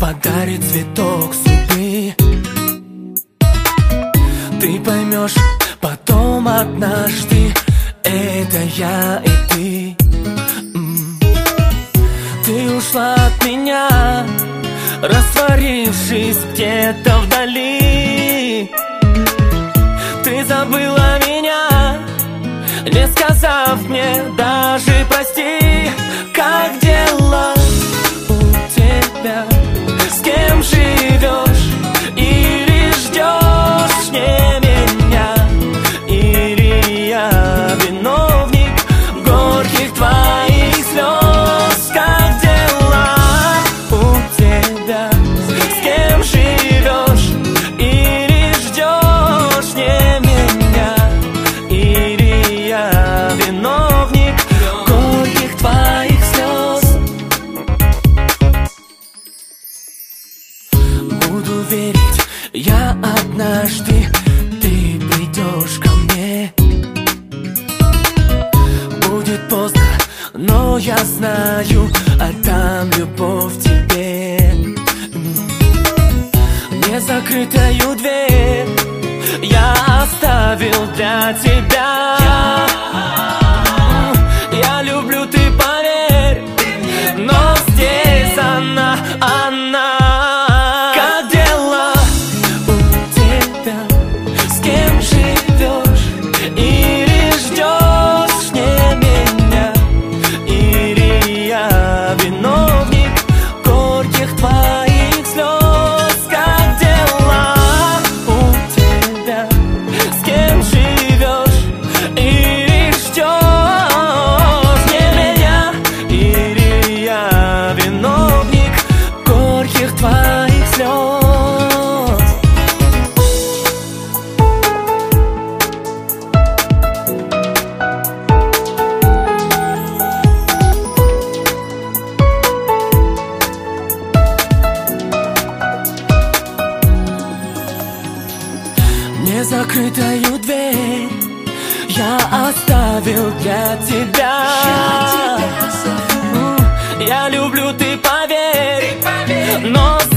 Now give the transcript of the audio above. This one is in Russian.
подарит цветок судьбы. Ты поймешь потом однажды, это я и ты. Ты ушла от меня, растворившись где-то вдали. Ты забыла меня, не сказав мне даже прости. Как дела у тебя? С кем живешь? Или ждешь не меня? Или я виновник горьких твоих слез? Как дела у тебя? С кем живешь? Или ждешь не меня? Или я виновник горьких твоих слез? Буду верить я однажды, ты придешь ко мне. Будет поздно, но я знаю, отдам любовь тебе. Незакрытую дверь я оставил для тебя. Я люблю, ты поверь, но здесь она. Как дела у тебя? С кем живешь? Или ждешь не меня? Или я виновник горьких твоих слез? Как дела у тебя? С кем живешь? Или ждешь не меня? Или я виновник горьких твоих слез? Незакрытую дверь я оставил для тебя. Я люблю, ты поверь, но